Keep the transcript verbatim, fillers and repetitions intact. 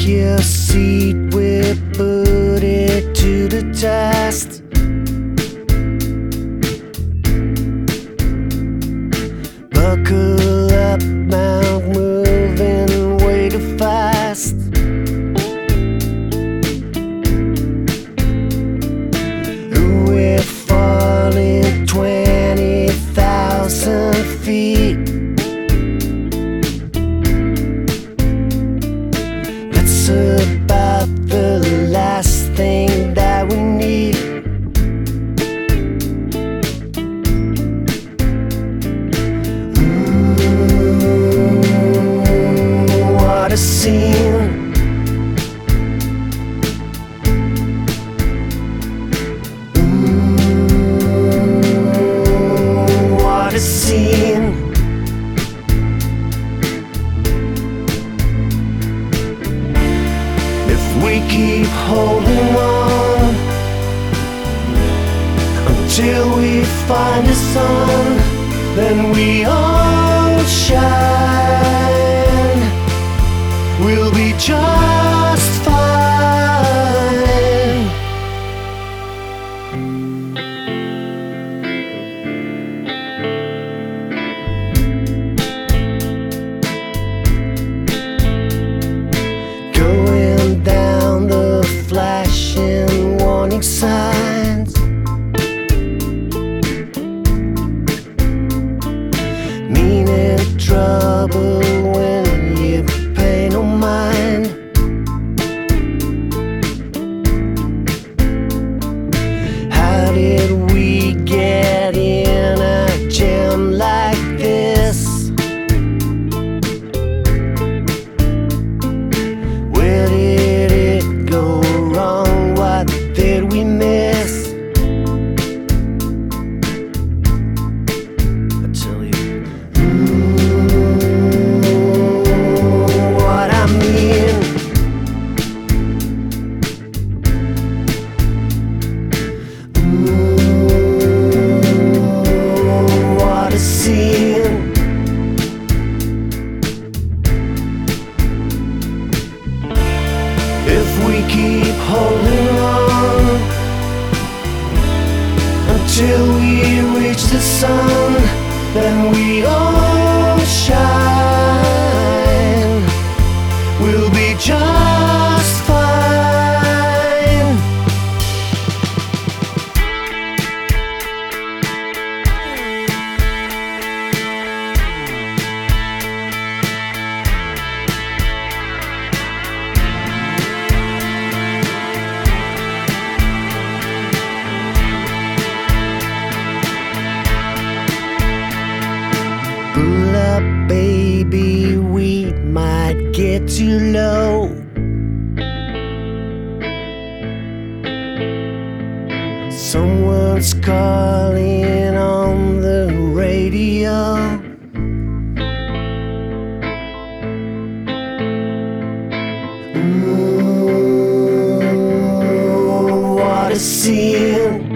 your seat, we'll put it to the test. Buckle up, mount moving way too fast. We're falling twenty thousand feet. That's about the last thing that we need. Mm, what a scene. Mm, what a scene. We keep holding on until we find the sun, then we all shine. We'll be just fine. Going down the flashing warning signs, meaning trouble when you pay no mind. How did we get in a jam like this? Where did it go wrong? What did we miss? I tell you, mm, what I mean. Mm, what a scene. If we keep holding on until we reach the sun, then we all shine. We'll be just fine. Pull up, baby, we might get too low. Someone's calling on the radio. Mm, what a scene.